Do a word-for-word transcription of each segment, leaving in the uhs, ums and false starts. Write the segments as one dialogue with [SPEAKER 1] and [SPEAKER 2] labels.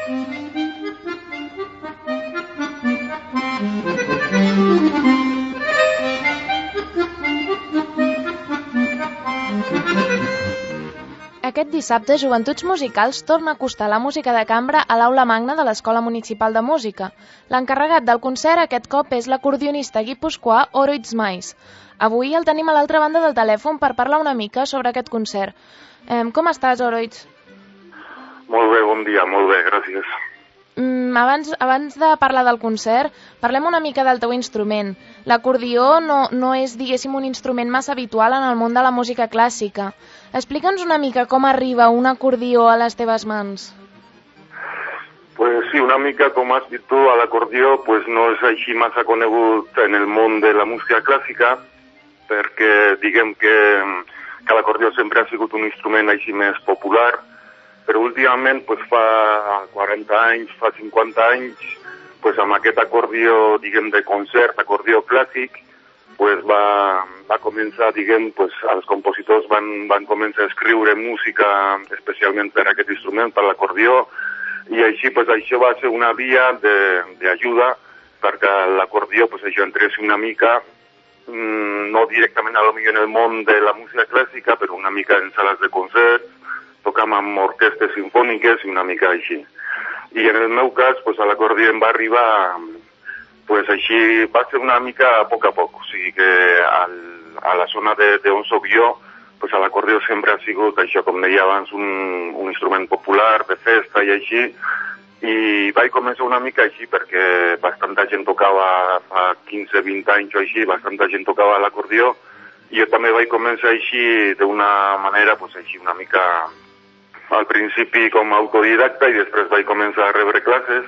[SPEAKER 1] Aquest dissabte, Joventuts Musicals torna a acostar la música de cambra a l'Aula Magna de l'Escola Municipal de Música. L'encarregat del concert aquest cop és l'acordionista guipuscoà Oroitz Mais. Avui el tenim a l'altra banda del telèfon per parlar una mica sobre aquest concert. Eh, com estàs, Oroitz?
[SPEAKER 2] Molt bé, bon dia, molt bé, gràcies.
[SPEAKER 1] Mm, abans, abans de parlar del concert, parlem una mica del teu instrument. L'acordió no, no és, diguéssim, un instrument massa habitual en el món de la música clàssica. Explica'ns una mica com arriba un acordió a les teves mans.
[SPEAKER 2] Pues sí, una mica, com has dit tu, l'acordió pues no és així massa conegut en el món de la música clàssica, perquè diguem que, que l'acordió sempre ha sigut un instrument així més popular, però últimament, pues, fa quaranta anys, fa cinquanta anys, pues, amb aquest acordió, diguem, de concert, acordió clàssic, pues, va, va començar, diguem, pues, els compositors van, van començar a escriure música especialment per aquest instrument, per l'acordió, i així, pues, això va ser una via d'ajuda perquè l'acordió, pues, això entrés una mica, mmm, no directament a lo millor en el món de la música clàssica, però una mica en sales de concerts, tocam amb orquestes sinfòniques i una mica així. I en el meu cas, pues, l'acordió em va arribar, pues, així, va ser una mica a poc a poc. O sigui que al, a la zona d'on soc jo, pues, l'acordió sempre ha sigut això, com deia abans, un, un instrument popular de festa i així. I vaig començar una mica així perquè bastanta gent tocava, fa quinze vint anys o així, bastanta gent tocava l'acordió. I jo també vaig començar així d'una manera, pues, així una mica al principi com a autodidacta i després vaig començar a rebre classes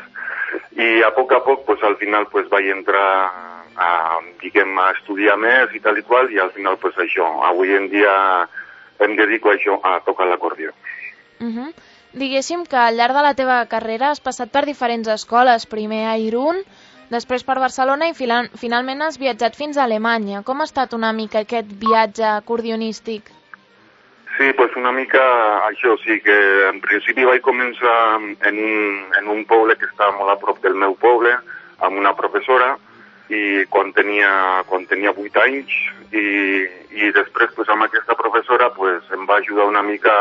[SPEAKER 2] i a poc a poc, pues, al final, pues, vaig entrar a, diguem, a estudiar més i tal i qual i al final, pues, això, avui en dia em dedico a això, a tocar l'acordió.
[SPEAKER 1] Uh-huh. Diguéssim que al llarg de la teva carrera has passat per diferents escoles, primer a Irún, després per Barcelona i final, finalment has viatjat fins a Alemanya. Com ha estat una mica aquest viatge acordionístic?
[SPEAKER 2] Sí, pues una mica això, sí, que en principi vaig començar en un, en un poble que estava molt a prop del meu poble, amb una professora, i quan tenia, quan tenia vuit anys, i, i després pues, amb aquesta professora pues, em va ajudar una mica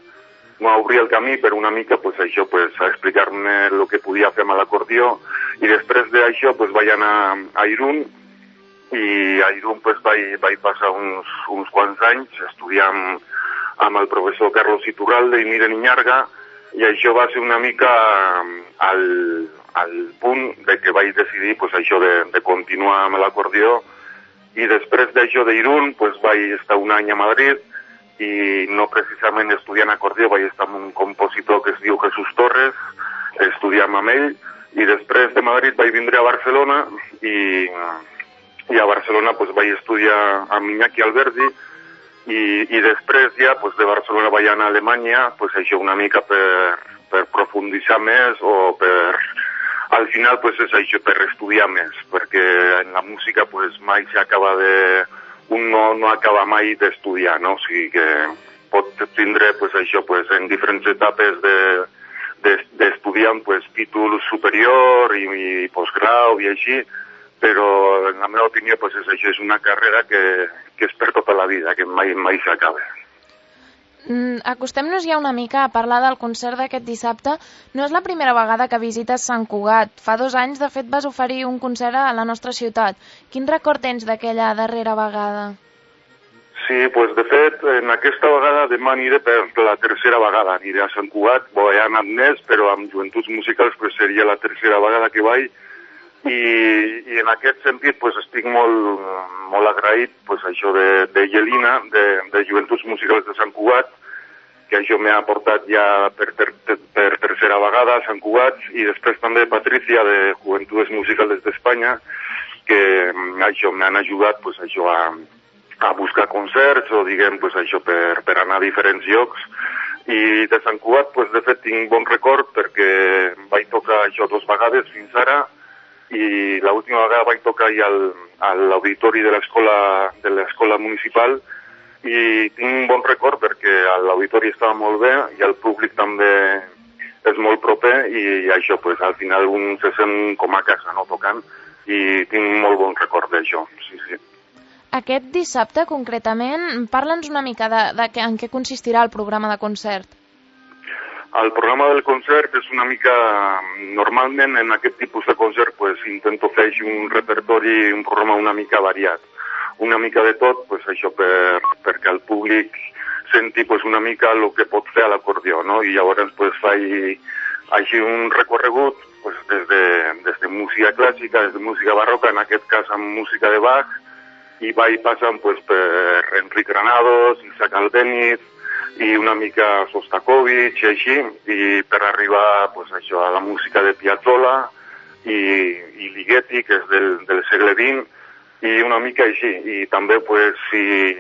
[SPEAKER 2] a obrir el camí, però una mica pues, això, pues, a explicar-me el que podia fer amb l'acordió, i després d'això pues, vaig anar a Irún, i a Irún pues, vaig, vaig passar uns, uns quants anys estudiant amb el professor Carlos Iturralde i Miren Iñarga, i això va ser una mica al, al punt de que vaig decidir pues, això de, de continuar amb l'acordió, i després d'això d'Irún pues, vaig estar un any a Madrid, i no precisament estudiant acordió, vaig estar amb un compositor que es diu Jesús Torres, estudiant amb ell, i després de Madrid vaig vindre a Barcelona, i, i a Barcelona pues, vaig estudiar amb Iñaki Alberdi, I, i després ja pues, de Barcelona vaig anar a Alemanya, pues, això una mica per, per profunditzar més o per, al final pues, és això, per estudiar més, perquè en la música pues, mai s'acaba de, un no, no acaba mai d'estudiar, no? O sigui que pot tindre pues, això pues, en diferents etapes de, de, d'estudiant pues, títol superior i, i postgrau i així, però en la meva opinió pues, és això, és una carrera que, que és per tota la vida, que mai, mai s'acaba.
[SPEAKER 1] Mm, acostem-nos ja una mica a parlar del concert d'aquest dissabte. No és la primera vegada que visites Sant Cugat. Fa dos anys, de fet, vas oferir un concert a la nostra ciutat. Quin record tens d'aquella darrera vegada?
[SPEAKER 2] Sí, pues, de fet, en aquesta vegada demà aniré per la tercera vegada. Aniré a Sant Cugat, bo, he anat més, però amb Joventuts Musicals pues, seria la tercera vegada que vaig. I, i en aquest sentit pues, estic molt, molt agraït pues, això de, de Yelina, de, de Joventuts Musicals de Sant Cugat, que això m'ha portat ja per, ter, ter, per tercera vegada a Sant Cugat, i després també Patricia de Juventudes Musicales d'Espanya, que això m'han ajudat pues, això, a, a buscar concerts o diguem pues, això, per, per anar a diferents llocs. I de Sant Cugat pues, de fet tinc bon record perquè vaig tocar això dos vegades fins ara, i l'última vegada vaig tocar ja al, a l'auditori de l'escola de l'escola municipal i tinc un bon record perquè l'auditori estava molt bé i el públic també és molt proper i això, pues, al final un se sent com a casa, no?, tocant, i tinc molt bon record d'això, sí, sí.
[SPEAKER 1] Aquest dissabte, concretament, parla'ns una mica de, de que, en què consistirà el programa de concert.
[SPEAKER 2] El programa del concert és una mica... Normalment, en aquest tipus de concert, pues, intento fer un repertori, un programa una mica variat. Una mica de tot, pues, això per, perquè el públic senti pues, una mica el que pot fer a l'acordió, no? I llavors pues, faig així un recorregut pues, des, de, des de música clàssica, des de música barroca, en aquest cas amb música de Bach, i vaig passant pues, per Enric Granados, Isaac Albéniz, i una mica Sostakovich, i així, i per arribar pues, això, a la música de Piazzolla i, i Ligeti, que és del, del segle vint, i una mica així. I també pues, si...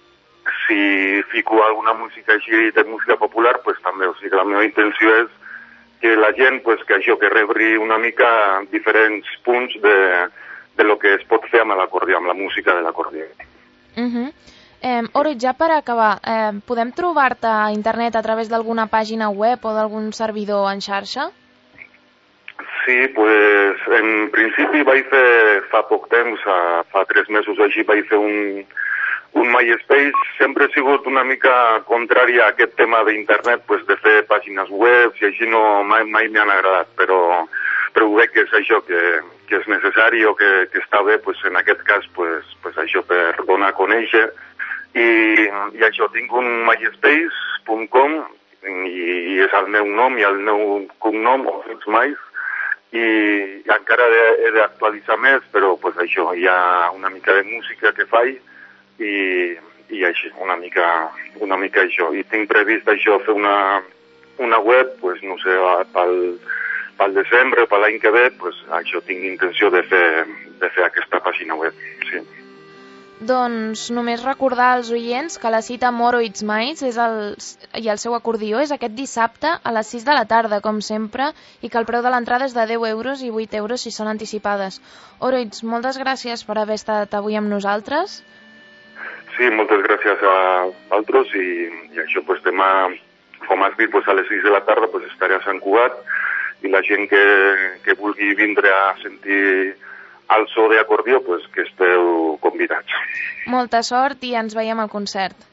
[SPEAKER 2] si fico alguna música així de música popular, pues també, o sigui, la meva intenció és que la gent, pues, que això, que rebri una mica diferents punts de, de lo que es pot fer amb l'acordió, amb la música de l'acordió.
[SPEAKER 1] Uh -huh. eh, Oroit, ja per acabar, eh, podem trobar-te a internet a través d'alguna pàgina web o d'algun servidor en xarxa?
[SPEAKER 2] Sí, pues, en principi vaig fer fa poc temps, fa tres mesos així, vaig fer un un MySpace. Sempre he sigut una mica contrària a aquest tema d'internet, pues, de fer pàgines web, i així no, mai, mai m'han agradat, però, però ho veig que és això, que, que és necessari o que, que està bé, pues, en aquest cas, pues, pues, això per donar a conèixer. I, i això, tinc un myspace punt com i, i és el meu nom i el meu cognom, Oroit Mais, i, i encara he, he d'actualitzar més, però pues, això, hi ha una mica de música que faig, i, i així, una mica, una mica això. I tinc previst això, fer una, una web, pues, no sé, pel, pel desembre, per l'any que ve, pues, això, tinc intenció de fer, de fer aquesta pàgina web, sí.
[SPEAKER 1] Doncs només recordar als oients que la cita amb Oroit Mais és el, i el seu acordió és aquest dissabte a les sis de la tarda, com sempre, i que el preu de l'entrada és de deu euros i vuit euros si són anticipades. Oroit, moltes gràcies per haver estat avui amb nosaltres.
[SPEAKER 2] Sí, moltes gràcies a vosaltres i, i això, pues, demà, com has dit, pues, a les sis de la tarda pues, estaré a Sant Cugat i la gent que, que vulgui vindre a sentir el so d'acordió, pues, que esteu convidats.
[SPEAKER 1] Molta sort i ens veiem al concert.